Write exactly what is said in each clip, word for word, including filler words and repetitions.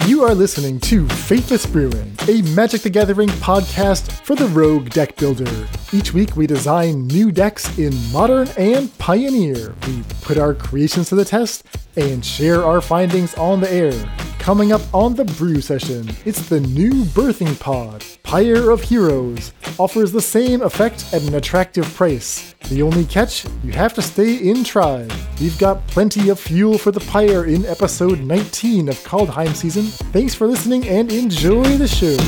You are listening to Faithless Brewing, a Magic the Gathering podcast for the Rogue Deck Builder. Each week we design new decks in Modern and Pioneer. We put our creations to the test and share our findings on the air. Coming up on the brew session, it's the new birthing pod. Pyre of Heroes offers the same effect at an attractive price. The only catch, you have to stay in Tribe. We've got plenty of fuel for the Pyre in episode nineteen of Kaldheim season. Thanks for listening and enjoy the show.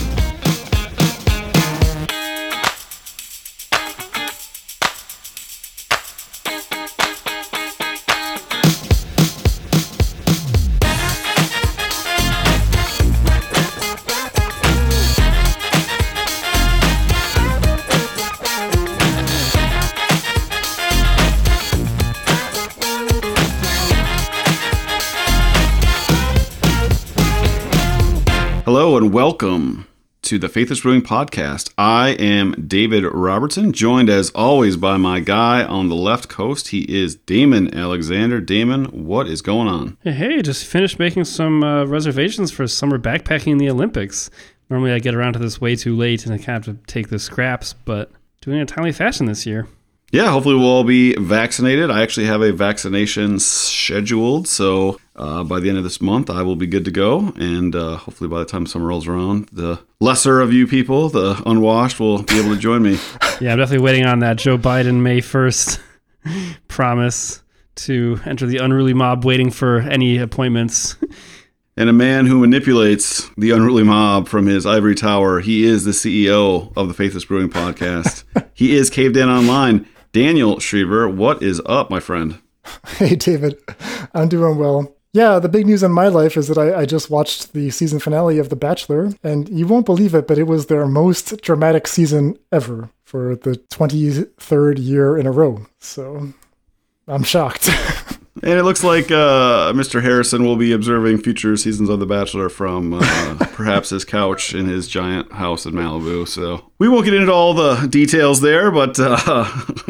Hello and welcome to the Faithless Brewing Podcast. I am David Robertson, joined as always by my guy on the left coast. He is Damon Alexander. Damon, what is going on? Hey, hey just finished making some uh, reservations for summer backpacking in the Olympics. Normally I get around to this way too late and I kind of have to take the scraps, but doing it in a timely fashion this year. Yeah, hopefully we'll all be vaccinated. I actually have a vaccination scheduled, so uh, by the end of this month, I will be good to go. And uh, hopefully by the time summer rolls around, the lesser of you people, the unwashed, will be able to join me. Yeah, I'm definitely waiting on that Joe Biden May first promise to enter the unruly mob waiting for any appointments. And a man who manipulates the unruly mob from his ivory tower, he is the C E O of the Faithless Brewing Podcast. He is Caved In Online. Daniel Schriever, what is up, my friend? Hey, David. I'm doing well. Yeah, the big news in my life is that I, I just watched the season finale of The Bachelor, and you won't believe it, but it was their most dramatic season ever for the twenty-third year in a row. So I'm shocked. And it looks like uh, Mister Harrison will be observing future seasons of The Bachelor from uh, perhaps his couch in his giant house in Malibu. So we won't get into all the details there, but uh,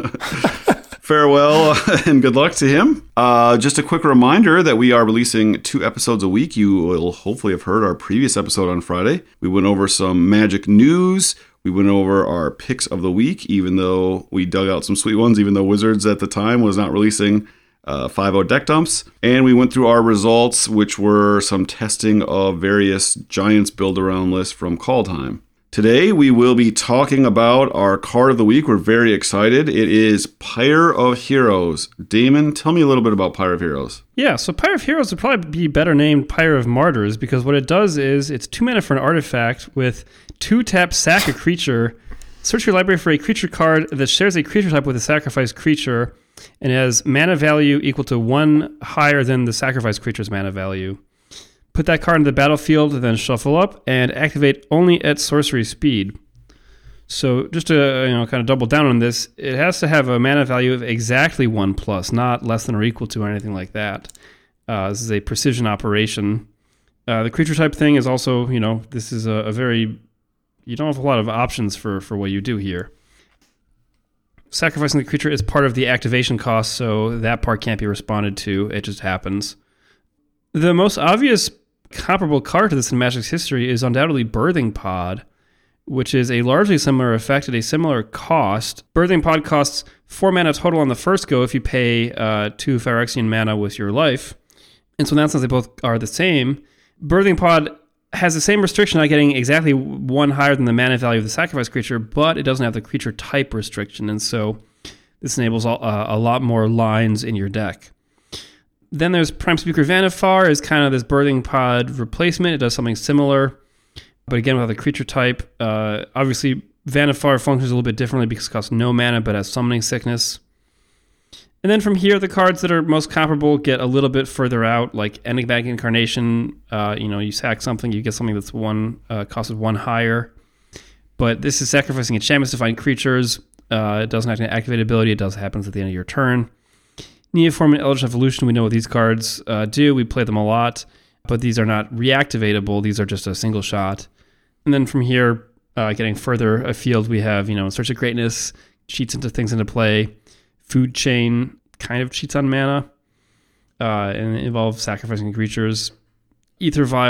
farewell and good luck to him. Uh, just a quick reminder that we are releasing two episodes a week. You will hopefully have heard our previous episode on Friday. We went over some Magic news. We went over our picks of the week, even though we dug out some sweet ones, even though Wizards at the time was not releasing Uh, five oh deck dumps, and we went through our results, which were some testing of various Giants build-around lists from Kaldheim. Today, we will be talking about our card of the week. We're very excited. It is Pyre of Heroes. Damon, tell me a little bit about Pyre of Heroes. Yeah, so Pyre of Heroes would probably be better named Pyre of Martyrs, because what it does is it's two mana for an artifact with two tap sack a creature, search your library for a creature card that shares a creature type with a sacrificed creature, and has mana value equal to one higher than the sacrificed creature's mana value. Put that card into the battlefield, then shuffle up, and activate only at sorcery speed. So just to you know, kind of double down on this, it has to have a mana value of exactly one plus, not less than or equal to or anything like that. Uh, this is a precision operation. Uh, the creature type thing is also, you know, this is a, a very, you don't have a lot of options for, for what you do here. Sacrificing the creature is part of the activation cost, so that part can't be responded to. It just happens. The most obvious comparable card to this in Magic's history is undoubtedly Birthing Pod, which is a largely similar effect at a similar cost. Birthing Pod costs four mana total on the first go if you pay uh, two Phyrexian mana with your life. And so in that sense, they both are the same. Birthing Pod has the same restriction, not getting exactly one higher than the mana value of the sacrifice creature, but it doesn't have the creature type restriction, and so this enables all, uh, a lot more lines in your deck. Then there's Prime Speaker Vannifar is kind of this Birthing Pod replacement. It does something similar, but again without the creature type. Uh, obviously, Vannifar functions a little bit differently because it costs no mana, but has Summoning Sickness. And then from here, the cards that are most comparable get a little bit further out, like Enigmatic Incarnation. Uh, you know, you sack something, you get something that's one uh, cost of one higher. But this is sacrificing enchantments to find creatures. Uh, it doesn't have an activate ability. It does happens at the end of your turn. Neoform and Eldritch Evolution, we know what these cards uh, do. We play them a lot, but these are not reactivatable. These are just a single shot. And then from here, uh, getting further afield, we have, you know, Search of Greatness, cheats into things into play. Food Chain kind of cheats on mana, uh, and it involves sacrificing creatures. Aether Vial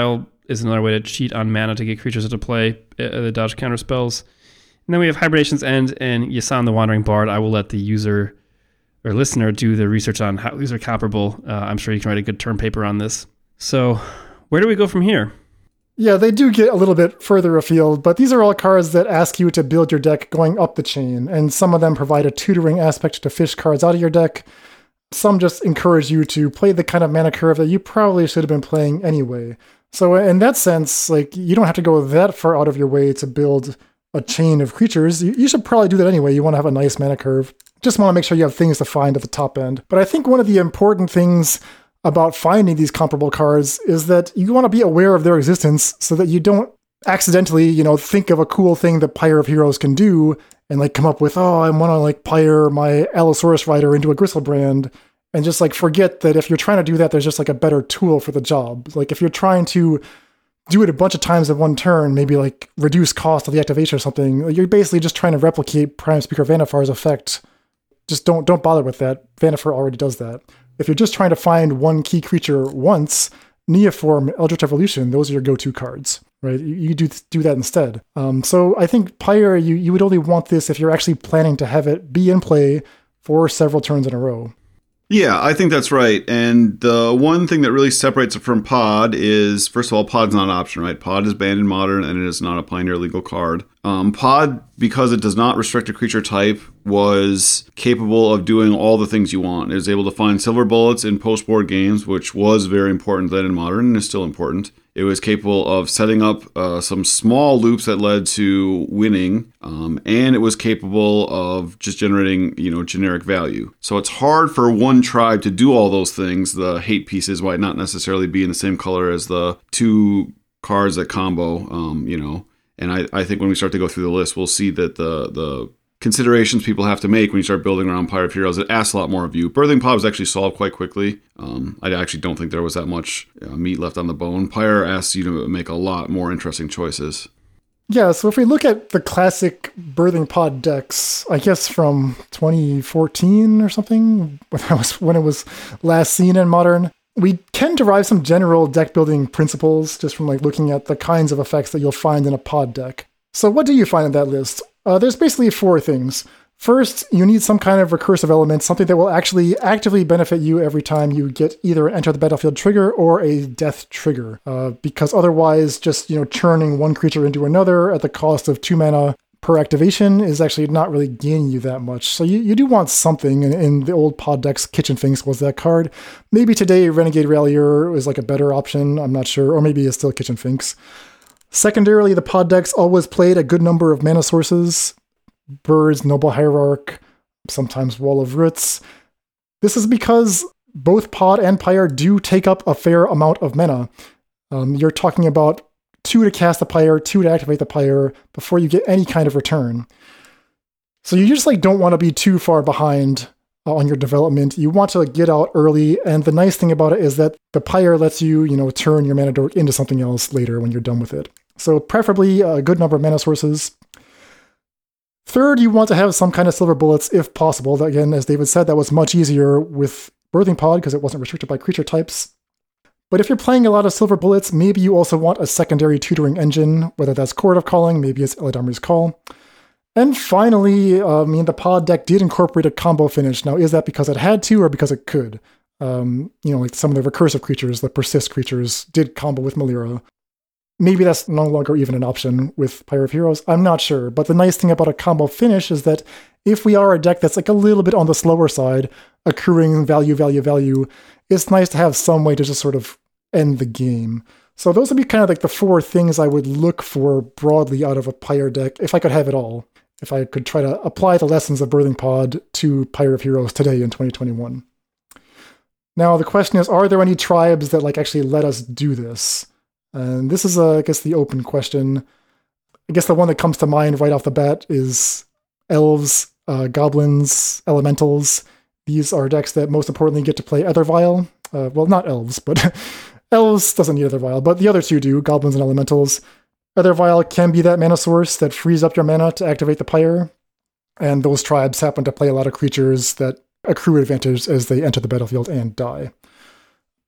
is another way to cheat on mana to get creatures into play, uh, the dodge counter spells. And then we have Hibernation's End and Yasan the Wandering Bard. I will let the user or listener do the research on how these are comparable. Uh, I'm sure you can write a good term paper on this. So where do we go from here? Yeah, they do get a little bit further afield, but these are all cards that ask you to build your deck going up the chain, and some of them provide a tutoring aspect to fish cards out of your deck. Some just encourage you to play the kind of mana curve that you probably should have been playing anyway. So in that sense, like, you don't have to go that far out of your way to build a chain of creatures. You, you should probably do that anyway. You want to have a nice mana curve. Just want to make sure you have things to find at the top end. But I think one of the important things about finding these comparable cards is that you want to be aware of their existence so that you don't accidentally, you know, think of a cool thing that Pyre of Heroes can do and like come up with, oh, I want to like Pyre my Allosaurus Rider into a Gristlebrand, and just like forget that if you're trying to do that, there's just like a better tool for the job. Like if you're trying to do it a bunch of times in one turn, maybe like reduce cost of the activation or something, you're basically just trying to replicate Prime Speaker Vanifar's effect. Just don't don't bother with that. Vanifar already does that. If you're just trying to find one key creature once, Neoform, Eldritch Evolution, those are your go-to cards, right? You, you do do that instead. Um, so I think Pyre, you, you would only want this if you're actually planning to have it be in play for several turns in a row. Yeah, I think that's right. And the one thing that really separates it from Pod is, first of all, Pod's not an option, right? Pod is banned in Modern, and it is not a Pioneer legal card. Um, Pod, because it does not restrict a creature type, was capable of doing all the things you want. It was able to find silver bullets in post-board games, which was very important then in Modern, and is still important. It was capable of setting up uh, some small loops that led to winning, um, and it was capable of just generating, you know, generic value. So it's hard for one tribe to do all those things. The hate pieces might not necessarily be in the same color as the two cards that combo, um, you know. And I, I think when we start to go through the list, we'll see that the the considerations people have to make when you start building around Pyre of Heroes, it asks a lot more of you. Birthing Pod was actually solved quite quickly. Um, I actually don't think there was that much uh, meat left on the bone. Pyre asks you to make a lot more interesting choices. Yeah, so if we look at the classic Birthing Pod decks, I guess from twenty fourteen or something, when, I was, when it was last seen in Modern, we can derive some general deck building principles just from like looking at the kinds of effects that you'll find in a pod deck. So what do you find in that list? Uh, there's basically four things. First, you need some kind of recursive element, something that will actually actively benefit you every time you get either an enter the battlefield trigger or a death trigger. Uh, because otherwise, just, you know, churning one creature into another at the cost of two mana per activation is actually not really gaining you that much. So you, you do want something, and in the old pod decks, Kitchen Finks was that card. Maybe today Renegade Rallier is like a better option, I'm not sure, or maybe it's still Kitchen Finks. Secondarily, the pod decks always played a good number of mana sources. Birds, Noble Hierarch, sometimes Wall of Roots. This is because both Pod and Pyre do take up a fair amount of mana. Um, you're talking about two to cast the Pyre, two to activate the Pyre before you get any kind of return. So you just like don't want to be too far behind uh, on your development. You want to like, get out early, and the nice thing about it is that the Pyre lets you, you know, turn your mana dork into something else later when you're done with it. So preferably a good number of mana sources. Third, you want to have some kind of silver bullets if possible. Again, as David said, that was much easier with Birthing Pod because it wasn't restricted by creature types. But if you're playing a lot of silver bullets, maybe you also want a secondary tutoring engine, whether that's Chord of Calling, maybe it's Eladamri's Call. And finally, uh, I mean, the Pod deck did incorporate a combo finish. Now, is that because it had to or because it could? Um, you know, like some of the recursive creatures, the persist creatures, did combo with Melira. Maybe that's no longer even an option with Pyre of Heroes. I'm not sure. But the nice thing about a combo finish is that if we are a deck that's like a little bit on the slower side, accruing value, value, value, it's nice to have some way to just sort of end the game. So those would be kind of like the four things I would look for broadly out of a Pyre deck, if I could have it all. If I could try to apply the lessons of Birthing Pod to Pyre of Heroes today in twenty twenty-one. Now, the question is, are there any tribes that like actually let us do this? And this is, uh, I guess, the open question. I guess the one that comes to mind right off the bat is elves, uh, goblins, elementals. These are decks that most importantly get to play Ethervile. Uh, well, not elves, but elves doesn't need Ethervile, but the other two do, goblins and elementals. Ethervile can be that mana source that frees up your mana to activate the Pyre, and those tribes happen to play a lot of creatures that accrue advantage as they enter the battlefield and die.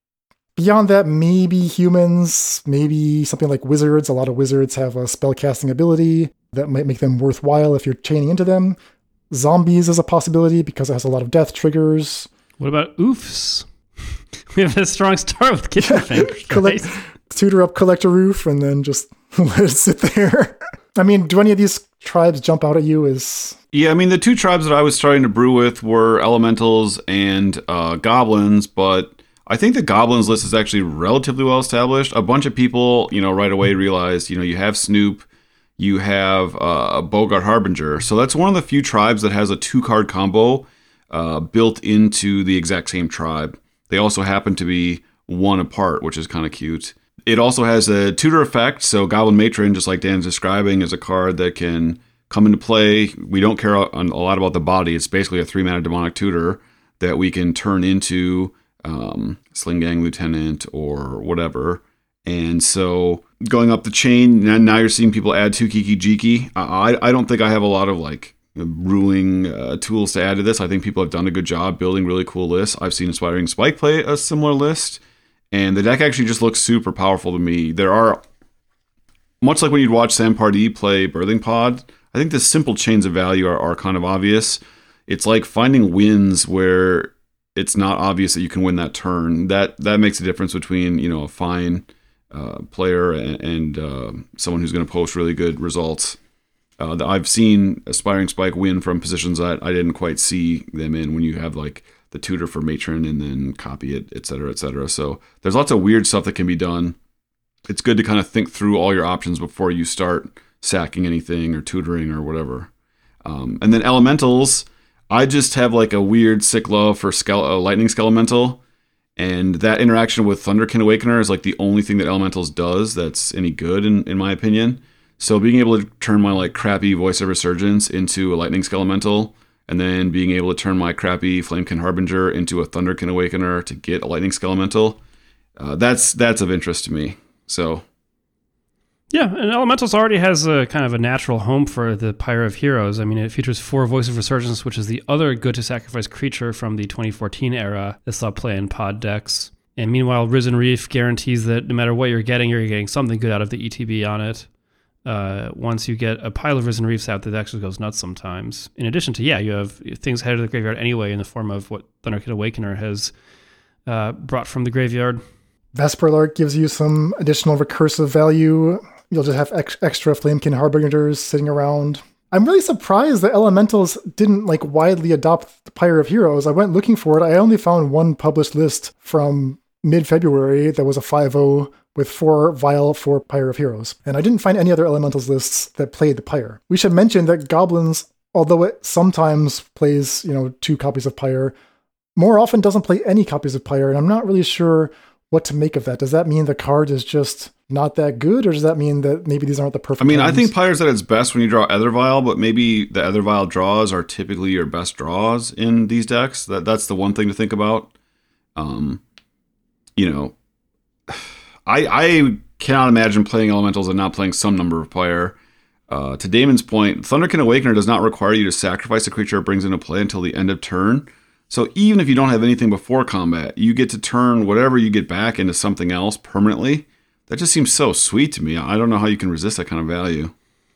Beyond that, maybe humans, maybe something like wizards. A lot of wizards have a spellcasting ability that might make them worthwhile if you're chaining into them. Zombies is a possibility because it has a lot of death triggers. What about oofs? We have a strong start with kitchen Yeah. fingers, Collect, right? tutor up, collect a roof, and then just let it sit there. I mean, do any of these tribes jump out at you as... Yeah, I mean, the two tribes that I was starting to brew with were elementals and uh, goblins, but I think the goblins list is actually relatively well established. A bunch of people, you know, right away realized, you know, you have Snoop, you have uh, Bogart Harbinger. So that's one of the few tribes that has a two-card combo uh, built into the exact same tribe. They also happen to be one apart, which is kind of cute. It also has a tutor effect, so Goblin Matron, just like Dan's describing, is a card that can come into play. We don't care a lot about the body. It's basically a three-mana demonic tutor that we can turn into um, Sling Gang Lieutenant or whatever. And so going up the chain, now you're seeing people add two Kiki Jiki. I, I don't think I have a lot of like brewing uh, tools to add to this. I think people have done a good job building really cool lists. I've seen Inspiring Spike play a similar list, and the deck actually just looks super powerful to me. There are, much like when you'd watch Sam Pardee play Birthing Pod, I think the simple chains of value are, are kind of obvious. It's like finding wins where it's not obvious that you can win that turn. That that makes a difference between, you know, a fine uh, player and, and uh, someone who's going to post really good results. Uh, I've seen Aspiring Spike win from positions that I didn't quite see them in when you have like the tutor for Matron and then copy it, et cetera, et cetera. So there's lots of weird stuff that can be done. It's good to kind of think through all your options before you start sacking anything or tutoring or whatever. Um, and then elementals, I just have like a weird sick love for Skele- uh, Lightning Skelemental. And that interaction with Thunderkin Awakener is like the only thing that elementals does that's any good in, in my opinion. So being able to turn my like crappy Voice of Resurgence into a Lightning Skelemental, and then being able to turn my crappy Flamekin Harbinger into a Thunderkin Awakener to get a Lightning Skelemental, uh, that's that's of interest to me. So, yeah, and Elementals already has a kind of a natural home for the Pyre of Heroes. I mean, it features four Voice of Resurgence, which is the other good to sacrifice creature from the twenty fourteen era that saw play in pod decks. And meanwhile, Risen Reef guarantees that no matter what you're getting, you're getting something good out of the E T B on it. Uh, once you get a pile of Risen Reefs out, that actually goes nuts sometimes. In addition to, yeah, you have things headed to the graveyard anyway in the form of what Thunderkin Awakener has uh, brought from the graveyard. Vesperlark gives you some additional recursive value. You'll just have ex- extra Flamekin Harbingers sitting around. I'm really surprised that Elementals didn't like widely adopt the Pyre of Heroes. I went looking for it. I only found one published list from mid-February that was a five oh with four vial for Pyre of Heroes. And I didn't find any other Elementals lists that played the Pyre. We should mention that Goblins, although it sometimes plays, you know, two copies of Pyre, more often doesn't play any copies of Pyre, and I'm not really sure what to make of that. Does that mean the card is just not that good, or does that mean that maybe these aren't the perfect I mean, ones? I think Pyre's at its best when you draw Ether Vial, but maybe the Ether Vial draws are typically your best draws in these decks. That That's the one thing to think about. Um, you know, I I cannot imagine playing Elementals and not playing some number of Pyre. Uh, to Damon's point, Thunderkin Awakener does not require you to sacrifice a creature it brings into play until the end of turn. So even if you don't have anything before combat, you get to turn whatever you get back into something else permanently. That just seems so sweet to me. I don't know how you can resist that kind of value.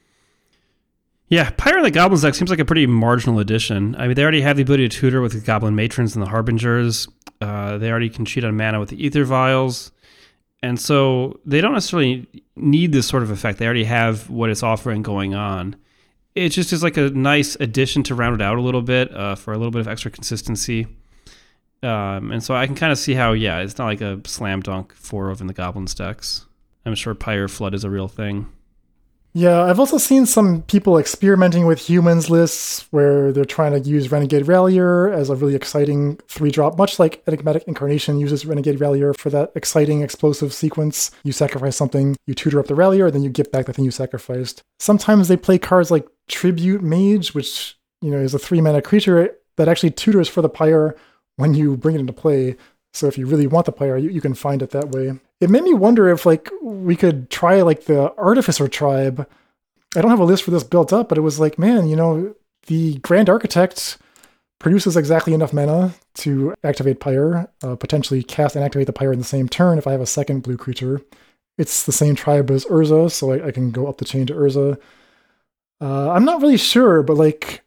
Yeah, Pyre in the Goblins deck seems like a pretty marginal addition. I mean, they already have the ability to tutor with the Goblin Matrons and the Harbingers. Uh, they already can cheat on mana with the Ether Vials. And so they don't necessarily need this sort of effect. They already have what it's offering going on. It just is like a nice addition to round it out a little bit uh, for a little bit of extra consistency. Um, and so I can kind of see how, yeah, it's not like a slam dunk four of in the Goblins decks. I'm sure Pyre Flood is a real thing. Yeah, I've also seen some people experimenting with humans lists where they're trying to use Renegade Rallier as a really exciting three-drop, much like Enigmatic Incarnation uses Renegade Rallier for that exciting explosive sequence. You sacrifice something, you tutor up the Rallier, then you get back the thing you sacrificed. Sometimes they play cards like Tribute Mage, which, you know, is a three-mana creature that actually tutors for the Pyre when you bring it into play. So if you really want the Pyre, you, you can find it that way. It made me wonder if like we could try like the Artificer tribe. I don't have a list for this built up, but it was like, man, you know, the Grand Architect produces exactly enough mana to activate Pyre, uh, potentially cast and activate the Pyre in the same turn if I have a second blue creature. It's the same tribe as Urza, so I, I can go up the chain to Urza. Uh, I'm not really sure, but like,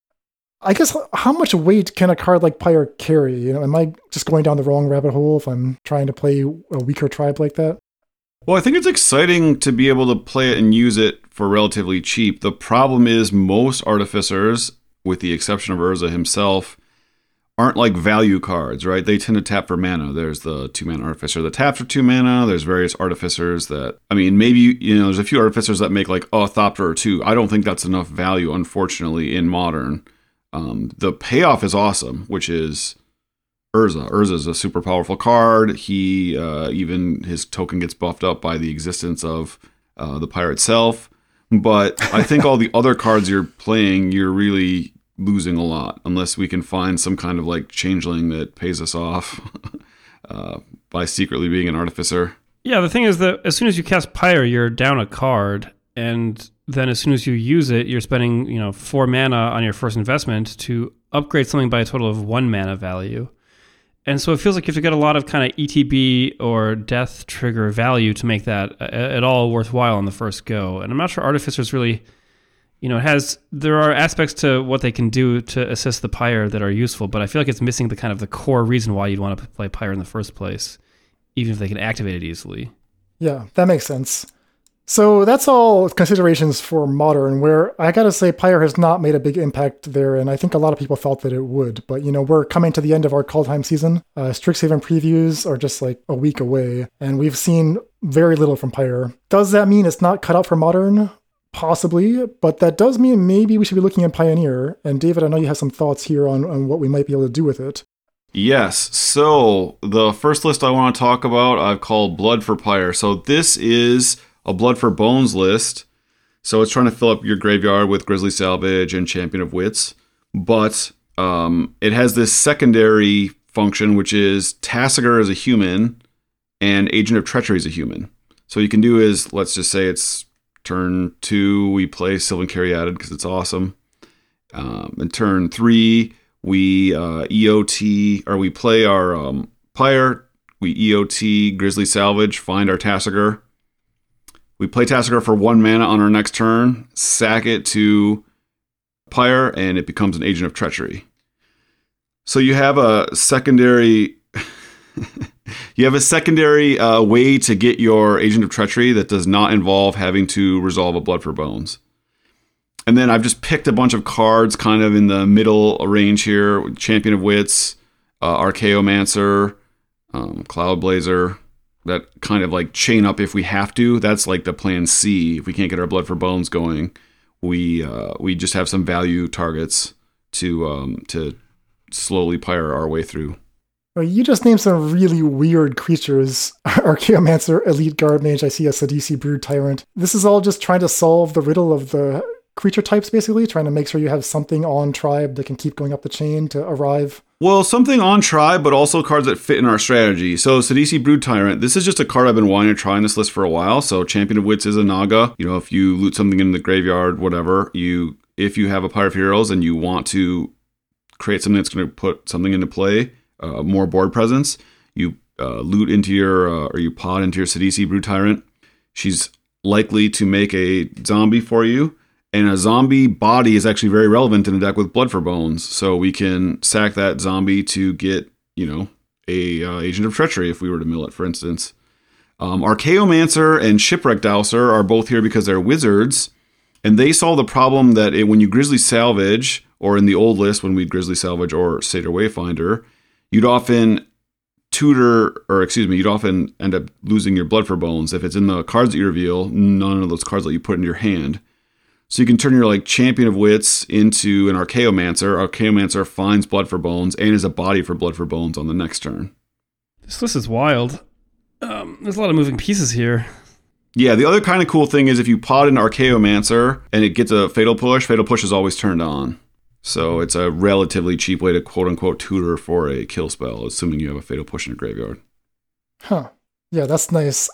I guess how much weight can a card like Pyre carry? You know, am I just going down the wrong rabbit hole if I'm trying to play a weaker tribe like that? Well, I think it's exciting to be able to play it and use it for relatively cheap. The problem is most Artificers, with the exception of Urza himself, aren't like value cards, right? They tend to tap for mana. There's the two-mana Artificer that taps for two mana. There's various Artificers that, I mean, maybe, you know, there's a few Artificers that make like a Thopter or two. I don't think that's enough value, unfortunately, in Modern. Um, the payoff is awesome, which is Urza. Urza is a super powerful card. He, uh, even his token gets buffed up by the existence of uh, the Pyre itself. But I think all the other cards you're playing, you're really losing a lot unless we can find some kind of like changeling that pays us off uh, by secretly being an Artificer. Yeah, the thing is that as soon as you cast Pyre, you're down a card, and then as soon as you use it, you're spending, you know, four mana on your first investment to upgrade something by a total of one mana value. And so it feels like you have to get a lot of kind of E T B or death trigger value to make that at all worthwhile on the first go. And I'm not sure Artificers really, you know, it has, there are aspects to what they can do to assist the Pyre that are useful, but I feel like it's missing the kind of the core reason why you'd want to play Pyre in the first place, even if they can activate it easily. Yeah, that makes sense. So that's all considerations for Modern, where I gotta say Pyre has not made a big impact there, and I think a lot of people felt that it would. But, you know, we're coming to the end of our Kaldheim season. Uh, Strixhaven previews are just like a week away, and we've seen very little from Pyre. Does that mean it's not cut out for Modern? Possibly, but that does mean maybe we should be looking at Pioneer. And David, I know you have some thoughts here on, on what we might be able to do with it. Yes, so the first list I want to talk about I've called Blood for Pyre. So this is a Blood for Bones list. So it's trying to fill up your graveyard with Grisly Salvage and Champion of Wits. But um, it has this secondary function, which is Tasigur is a human and Agent of Treachery is a human. So what you can do is, let's just say it's turn two, we play Sylvan Caryatid because it's awesome. Um, and turn three, we uh, E O T, or we play our um, Pyre, we E O T Grisly Salvage, find our Tasigur. We play Tasigur for one mana on our next turn, sack it to Pyre, and it becomes an Agent of Treachery. So you have a secondary... you have a secondary uh, way to get your Agent of Treachery that does not involve having to resolve a Blood for Bones. And then I've just picked a bunch of cards kind of in the middle range here. Champion of Wits, uh, Archaeomancer, um, Cloudblazer, that kind of like chain up if we have to. That's like the plan C. If we can't get our Blood for Bones going, we uh, we just have some value targets to um, to slowly Pyre our way through. Well, you just named some really weird creatures. Archaeomancer, Elite Guard Mage, I see a Sidisi Brood Tyrant. This is all just trying to solve the riddle of the creature types, basically, trying to make sure you have something on tribe that can keep going up the chain to arrive. Well, something on tribe, but also cards that fit in our strategy. So Sidisi Brood Tyrant, this is just a card I've been wanting to try in this list for a while. So Champion of Wits is a Naga. You know, if you loot something in the graveyard, whatever, you if you have a Pyre of Heroes and you want to create something that's going to put something into play, uh, more board presence, you uh, loot into your, uh, or you pod into your Sidisi Brood Tyrant. She's likely to make a zombie for you. And a zombie body is actually very relevant in a deck with Blood for Bones. So we can sack that zombie to get, you know, a uh, Agent of Treachery if we were to mill it, for instance. Um, Archaeomancer and Shipwreck Dowser are both here because they're wizards. And they solve the problem that it, when you Grisly Salvage, or in the old list when we'd Grisly Salvage or Satyr Wayfinder, you'd often tutor, or excuse me, you'd often end up losing your Blood for Bones. If it's in the cards that you reveal, none of those cards that you put in your hand. So you can turn your like Champion of Wits into an Archaeomancer. Archaeomancer finds Blood for Bones and is a body for Blood for Bones on the next turn. This list is wild. Um, there's a lot of moving pieces here. Yeah, the other kind of cool thing is if you pod an Archaeomancer and it gets a Fatal Push, Fatal Push is always turned on. So it's a relatively cheap way to quote-unquote tutor for a kill spell, assuming you have a Fatal Push in your graveyard. Huh. Yeah, that's nice.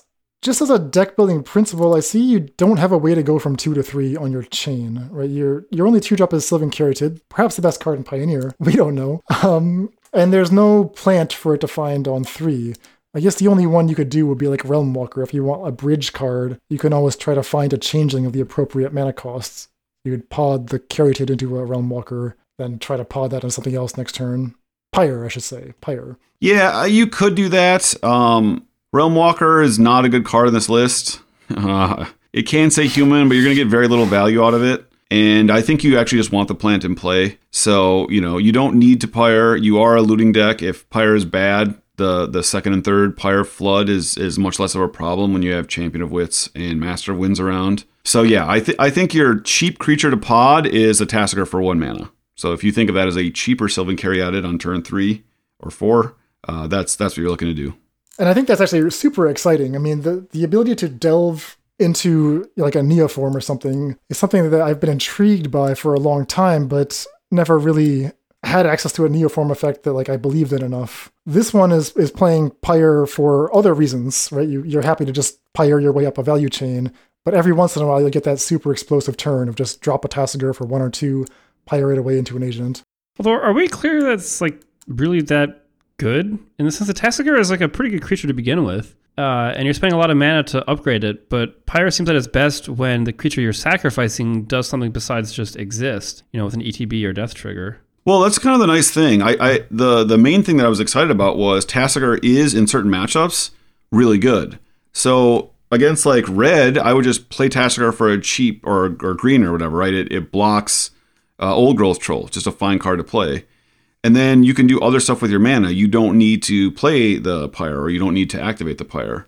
just as a deck building principle, I see you don't have a way to go from two to three on your chain, right? Your your only two drop is Sylvan Caryatid, perhaps the best card in Pioneer. We don't know. Um, and there's no plant for it to find on three. I guess the only one you could do would be like Realm Walker. If you want a bridge card, you can always try to find a changeling of the appropriate mana costs. You could pod the Caryatid into a Realm Walker, then try to pod that on something else next turn. Pyre, I should say. Pyre. Yeah, you could do that. Um, Realm Walker is not a good card in this list. Uh, it can say human, but you're going to get very little value out of it. And I think you actually just want the plant in play. So, you know, you don't need to Pyre. You are a looting deck. If Pyre is bad, the the second and third Pyre Flood is is much less of a problem when you have Champion of Wits and Master of Winds around. So yeah, I, th- I think your cheap creature to pod is a Tasigur for one mana. So if you think of that as a cheaper Sylvan Caryatid on turn three or four, uh, that's that's what you're looking to do. And I think that's actually super exciting. I mean, the, the ability to delve into like a Neoform or something is something that I've been intrigued by for a long time, but never really had access to a Neoform effect that like I believed in enough. This one is is playing Pyre for other reasons, right? You, you're happy to just Pyre your way up a value chain, but every once in a while you'll get that super explosive turn of just drop a Tasigur for one or two, Pyre it away into an agent. Although, are we clear that's like really that good? In the sense that Tasigur is like a pretty good creature to begin with, uh, and you're spending a lot of mana to upgrade it, but Pyre seems at its best when the creature you're sacrificing does something besides just exist, you know, with an E T B or Death Trigger. Well, that's kind of the nice thing. I, I the the main thing that I was excited about was Tasigur is in certain matchups really good. So against like red, I would just play Tasigur for a cheap or or green or whatever, right? It it blocks uh, Old Growth Troll, just a fine card to play. And then you can do other stuff with your mana. You don't need to play the Pyre, or you don't need to activate the Pyre.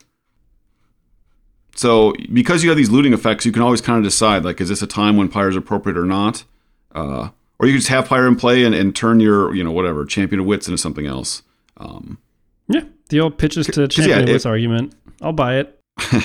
So because you have these looting effects, you can always kind of decide, like, is this a time when Pyre is appropriate or not? Uh, or you can just have Pyre in play and, and turn your, you know, whatever, Champion of Wits into something else. Um, yeah, the old pitches to Champion yeah, of Wits it, argument. I'll buy it.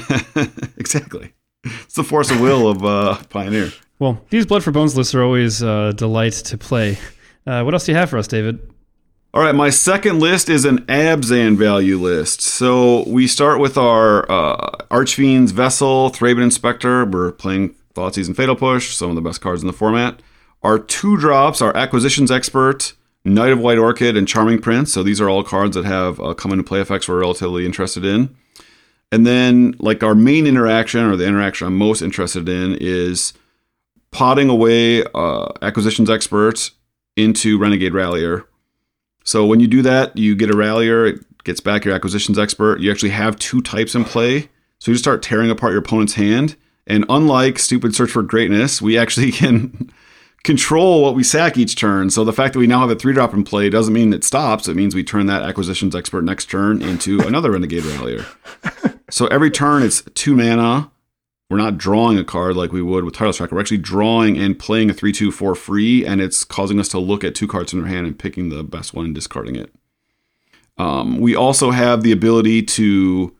Exactly. It's the force of will of uh, Pioneer. Well, these Blood for Bones lists are always a delight to play. Uh, what else do you have for us, David? All right, my second list is an Abzan value list. So we start with our uh, Archfiend's Vessel, Thraben Inspector. We're playing Thoughtseize and Fatal Push, some of the best cards in the format. Our two drops are Acquisitions Expert, Knight of White Orchid, and Charming Prince. So these are all cards that have uh, come into play effects we're relatively interested in. And then, like, our main interaction, or the interaction I'm most interested in, is potting away uh, Acquisitions Expert into Renegade Rallier. So when you do that, you get a Rallier, it gets back your Acquisitions Expert. You actually have two types in play. So you just start tearing apart your opponent's hand. And unlike Stupid Search for Greatness, we actually can control what we sack each turn. So the fact that we now have a three drop in play doesn't mean it stops. It means we turn that Acquisitions Expert next turn into another Renegade Rallier. So every turn it's two mana. We're not drawing a card like we would with Tireless Tracker. We're actually drawing and playing a three two for free, and it's causing us to look at two cards in our hand and picking the best one and discarding it. Um, we also have the ability to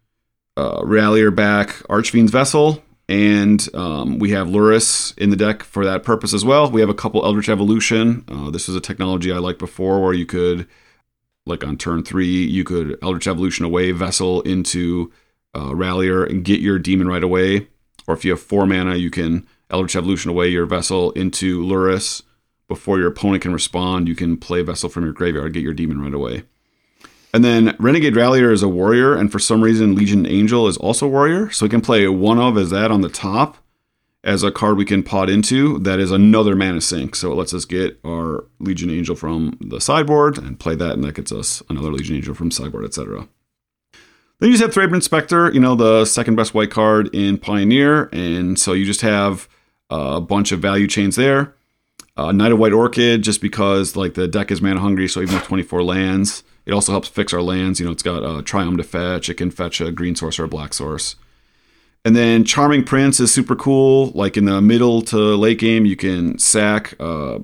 uh, Rallier back Archfiend's Vessel, and um, we have Lurrus in the deck for that purpose as well. We have a couple Eldritch Evolution. Uh, this was a technology I liked before where you could, like on turn three, you could Eldritch Evolution away Vessel into Uh, Rallier and get your demon right away. Or if you have four mana, you can Eldritch Evolution away your Vessel into Lurrus. Before your opponent can respond, you can play Vessel from your graveyard, get your demon right away. And then Renegade Rallier is a warrior, and for some reason Legion Angel is also a warrior. So we can play one of as that on the top as a card we can pot into. That is another mana sink. So it lets us get our Legion Angel from the sideboard and play that, and that gets us another Legion Angel from sideboard, et cetera. Then you just have Thraben Inspector, you know, the second best white card in Pioneer. And so you just have a bunch of value chains there. Uh, Knight of White Orchid, just because like the deck is mana hungry, so even with twenty-four lands, it also helps fix our lands. You know, it's got a Triumph to fetch. It can fetch a green source or a black source. And then Charming Prince is super cool. Like in the middle to late game, you can sack uh,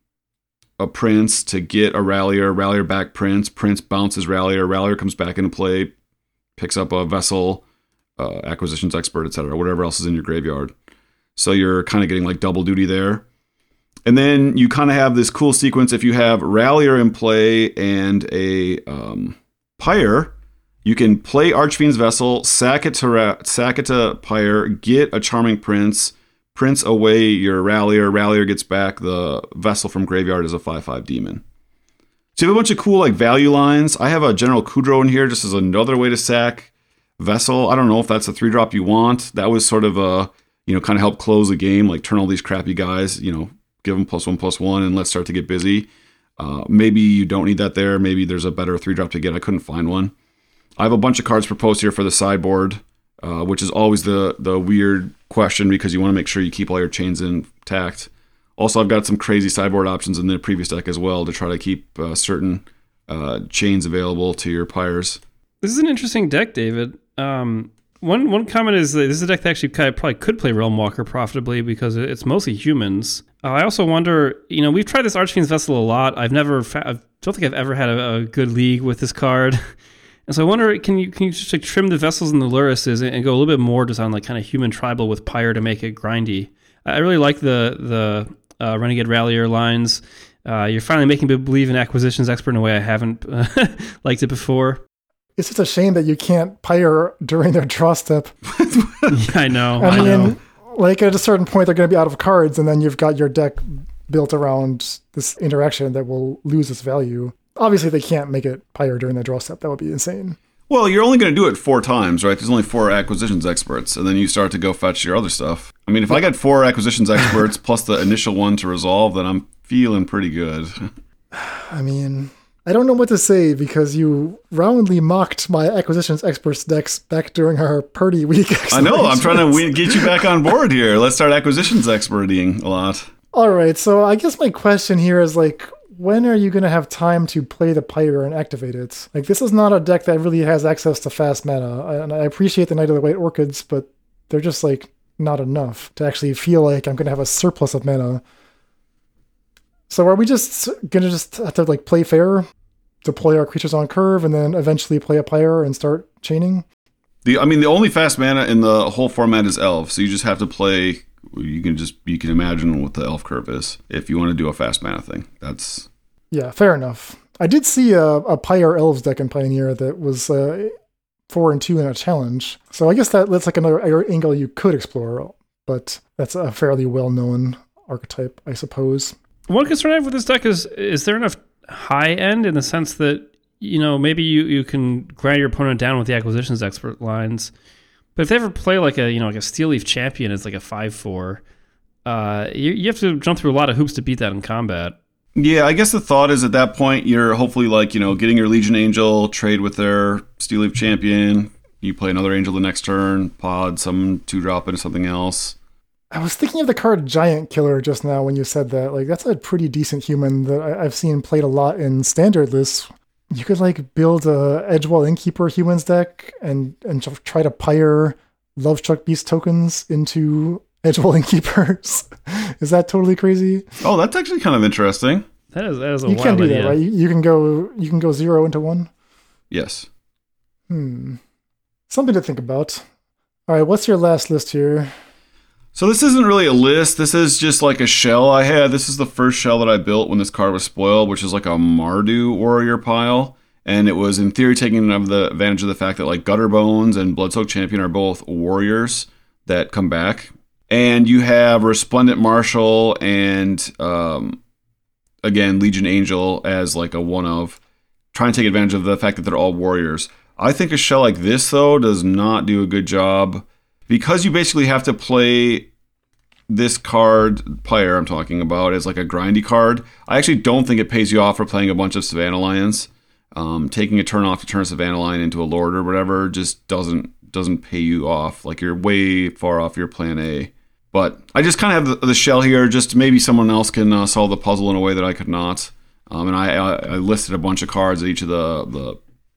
a Prince to get a Rallier, Rallier back Prince. Prince bounces Rallier. Rallier comes back into play, picks up a Vessel, uh, Acquisitions Expert, et cetera, whatever else is in your graveyard. So you're kind of getting like double duty there. And then you kind of have this cool sequence. If you have Rallier in play and a um, Pyre, You can play Archfiend's Vessel, sack it to ra- sack it to Pyre, get a Charming Prince, Prince away your Rallier. Rallier gets back the Vessel from graveyard as a five five demon. So you have a bunch of cool like value lines. I have a General Kudro in here just as another way to sack Vessel. I don't know if that's a three drop you want. That was sort of a, you know, kind of help close the game, like turn all these crappy guys, you know, give them plus one, plus one, and let's start to get busy. Uh, maybe you don't need that there. Maybe there's a better three drop to get. I couldn't find one. I have a bunch of cards proposed here for the sideboard, uh, which is always the the weird question because you want to make sure you keep all your chains intact. Also, I've got some crazy sideboard options in the previous deck as well to try to keep uh, certain uh, chains available to your Pyres. This is an interesting deck, David. Um, one one comment is that this is a deck that actually kind of probably could play Realm Walker profitably because it's mostly humans. Uh, I also wonder, you know, we've tried this Archfiend's Vessel a lot. I've never, fa- I don't think I've ever had a, a good league with this card. And so I wonder, can you can you just like trim the Vessels and the Lurises and, and go a little bit more just on like kind of human tribal with Pyre to make it grindy? I really like the the uh, Renegade Rallier lines. Uh, you're finally making me believe in Acquisitions Expert in a way I haven't uh, liked it before. It's just a shame that you can't Pyre during their draw step. Yeah, I know. I, I mean, know. like at a certain point, they're going to be out of cards, and then you've got your deck built around this interaction that will lose its value. Obviously, they can't make it Pyre during the draw step. That would be insane. Well, you're only going to do it four times, right? There's only four Acquisitions Experts, and then you start to go fetch your other stuff. I mean, if I got four Acquisitions Experts plus the initial one to resolve, then I'm feeling pretty good. I mean, I don't know what to say because you roundly mocked my Acquisitions Experts decks back during our Purdy week. I know. I'm trying to get you back on board here. Let's start Acquisitions Experting a lot. All right. So I guess my question here is like, when are you going to have time to play the Pyre and activate it? Like, this is not a deck that really has access to fast mana. And I appreciate the Night of the White Orchids, but they're just like not enough to actually feel like I'm going to have a surplus of mana. So are we just going to just have to like play fair, deploy our creatures on curve, and then eventually play a Pyre and start chaining? The I mean, the only fast mana in the whole format is Elf, so you just have to play. You can just you can imagine what the Elf curve is if you want to do a fast mana thing. That's yeah, fair enough. I did see a, a Pyre Elves deck in Pioneer that was uh, four and two in a challenge. So I guess that that's like another angle you could explore, but that's a fairly well-known archetype, I suppose. One concern I have with this deck is, is there enough high end in the sense that, you know, maybe you, you can grind your opponent down with the Acquisitions Expert lines, but if they ever play like a, you know, like a Steel Leaf Champion as like a five four, uh, you, you have to jump through a lot of hoops to beat that in combat. Yeah, I guess the thought is at that point, you're hopefully like, you know, getting your Legion Angel, trade with their Steel Leaf Champion, you play another Angel the next turn, pod some two drop into something else. I was thinking of the card Giant Killer just now when you said that. Like, that's a pretty decent human that I, I've seen played a lot in standard lists. You could like build a Edgewall Innkeeper humans deck and and try to Pyre Lovestruck Beast tokens into Edgewall Innkeepers. Is that totally crazy? Oh, that's actually kind of interesting. That is that is a you wild can do idea. that, right? You, you can go you can go zero into one. Yes. Hmm. Something to think about. All right, what's your last list here? So this isn't really a list. This is just like a shell I had. This is the first shell that I built when this card was spoiled, which is like a Mardu warrior pile. And it was in theory taking of the advantage of the fact that like Gutter Bones and Bloodsoaked Champion are both warriors that come back. And you have Resplendent Marshal and um, again Legion Angel as like a one of, trying to take advantage of the fact that they're all warriors. I think a shell like this though does not do a good job. Because you basically have to play this card, Pyre I'm talking about, as like a grindy card, I actually don't think it pays you off for playing a bunch of Savannah Lions. Um, taking a turn off to turn a Savannah Lion into a Lord or whatever just doesn't doesn't pay you off. Like, you're way far off your plan A. But I just kind of have the, the shell here, just maybe someone else can uh, solve the puzzle in a way that I could not. Um, and I, I, I listed a bunch of cards at each of the, the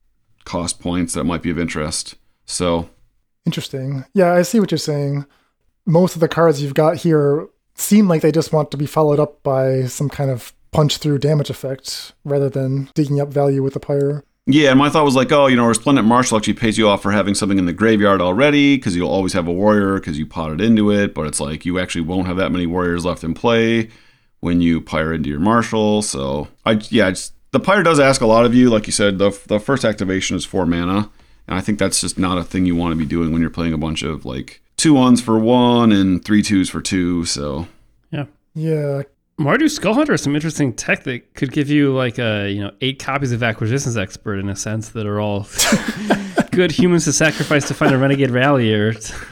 cost points that might be of interest. So... Interesting. Yeah, I see what you're saying. Most of the cards you've got here seem like they just want to be followed up by some kind of punch-through damage effect rather than digging up value with the Pyre. Yeah, and my thought was like, oh, you know, Resplendent Marshal actually pays you off for having something in the graveyard already because you'll always have a warrior because you potted into it, but it's like you actually won't have that many warriors left in play when you Pyre into your Marshal. So, I yeah, just, the Pyre does ask a lot of you. Like you said, the, the first activation is four mana. And I think that's just not a thing you want to be doing when you're playing a bunch of like two ones for one and three twos for two. So yeah. Yeah. Mardu Skull Hunter is some interesting tech that could give you like a, you know, eight copies of Acquisitions Expert in a sense that are all good humans to sacrifice to find a Renegade Rallier.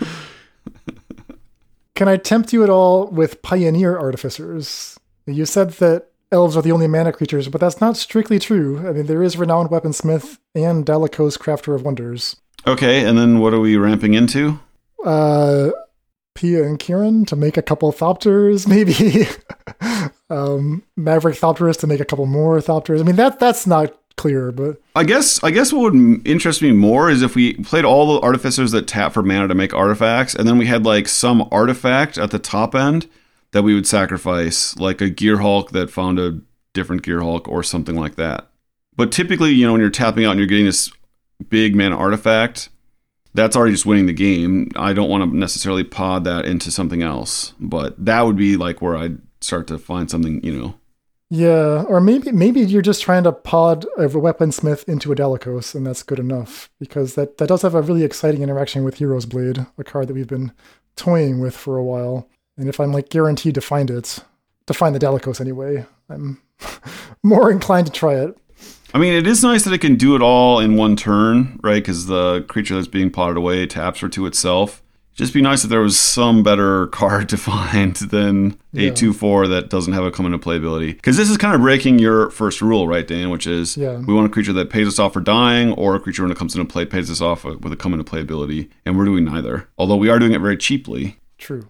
Can I tempt you at all with Pioneer Artificers? You said that elves are the only mana creatures, but that's not strictly true. I mean, there is Renowned Weaponsmith and Dalikos, Crafter of Wonders. Okay, and then what are we ramping into? Uh, Pia and Kieran to make a couple Thopters, maybe. um, Maverick Thopterus to make a couple more Thopters. I mean, that that's not clear, but I guess I guess what would interest me more is if we played all the artificers that tap for mana to make artifacts, and then we had like some artifact at the top end that we would sacrifice, like a Gear Hulk that found a different Gear Hulk or something like that. But typically, you know, when you're tapping out and you're getting this big mana artifact, that's already just winning the game. I don't want to necessarily pod that into something else, but that would be like where I'd start to find something, you know. Yeah, or maybe maybe you're just trying to pod a Weaponsmith into a Dalikos, and that's good enough, because that, that does have a really exciting interaction with Hero's Blade, a card that we've been toying with for a while. And if I'm like guaranteed to find it, to find the Dalikos anyway, I'm more inclined to try it. I mean, it is nice that it can do it all in one turn, right? Because the creature that's being potted away taps for two itself. Just be nice if there was some better card to find than a two four that doesn't have a come into play ability. Because this is kind of breaking your first rule, right, Dan? Which is yeah. we want a creature that pays us off for dying, or a creature when it comes into play pays us off with a come into play ability. And we're doing neither. Although we are doing it very cheaply. True.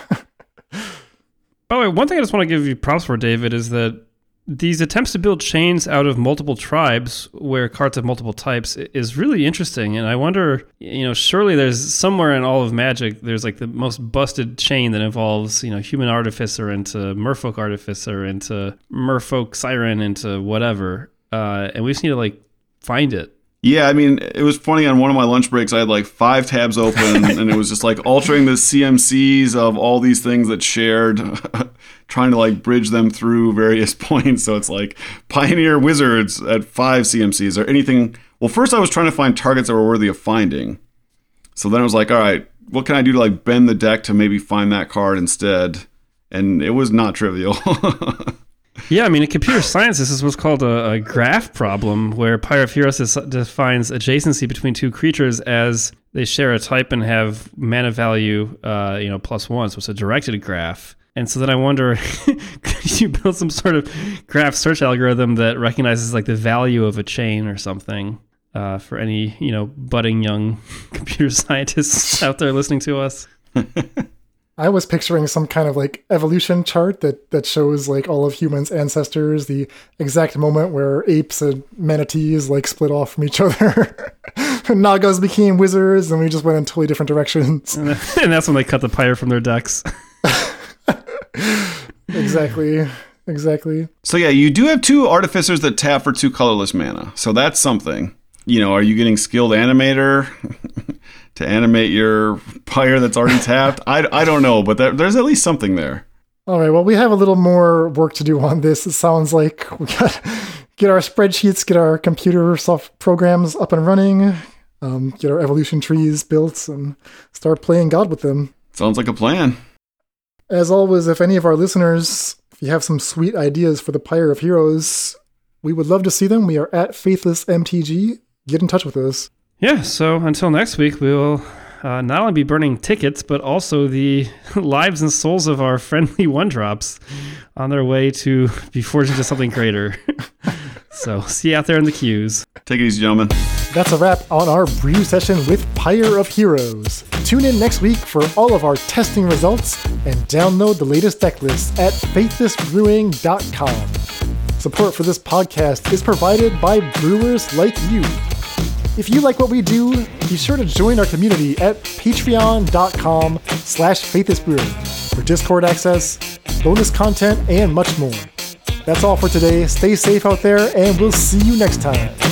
By the way, one thing I just want to give you props for, David, is that these attempts to build chains out of multiple tribes where cards have multiple types is really interesting. And I wonder, you know, surely there's somewhere in all of Magic, there's like the most busted chain that involves, you know, Human Artificer into Merfolk Artificer into Merfolk Siren into whatever. Uh, and we just need to like find it. Yeah, I mean, it was funny on one of my lunch breaks, I had like five tabs open and it was just like altering the C M Cs of all these things that shared, trying to like bridge them through various points. So it's like Pioneer Wizards at five C M Cs or anything. Well, first I was trying to find targets that were worthy of finding. So then I was like, all right, what can I do to like bend the deck to maybe find that card instead? And it was not trivial. Yeah, I mean, in computer science, this is what's called a, a graph problem, where Pyre of Heroes is, defines adjacency between two creatures as they share a type and have mana value, uh, you know, plus one. So it's a directed graph. And so then I wonder, could you build some sort of graph search algorithm that recognizes like the value of a chain or something uh, for any, you know, budding young computer scientists out there listening to us? I was picturing some kind of like evolution chart that, that shows like all of humans' ancestors, the exact moment where apes and manatees like split off from each other. Nagas became wizards and we just went in totally different directions. And that's when they cut the Pyre from their decks. Exactly. Exactly. So yeah, you do have two artificers that tap for two colorless mana. So that's something. You know, are you getting skilled animator to animate your Pyre that's already tapped? I, I don't know, but there, there's at least something there. All right, well, we have a little more work to do on this. It sounds like we got to get our spreadsheets, get our computer soft programs up and running, um, get our evolution trees built, and start playing God with them. Sounds like a plan. As always, if any of our listeners, if you have some sweet ideas for the Pyre of Heroes, we would love to see them. We are at Faithless M T G. Get in touch with us. Yeah, so until next week, we will uh, not only be burning tickets, but also the lives and souls of our friendly one-drops on their way to be forged into something greater. So see you out there in the queues. Take it easy, gentlemen. That's a wrap on our brew session with Pyre of Heroes. Tune in next week for all of our testing results and download the latest deck lists at faithless brewing dot com. Support for this podcast is provided by brewers like you. If you like what we do, be sure to join our community at patreon.com slash faithlessbrewing for Discord access, bonus content, and much more. That's all for today. Stay safe out there, and we'll see you next time.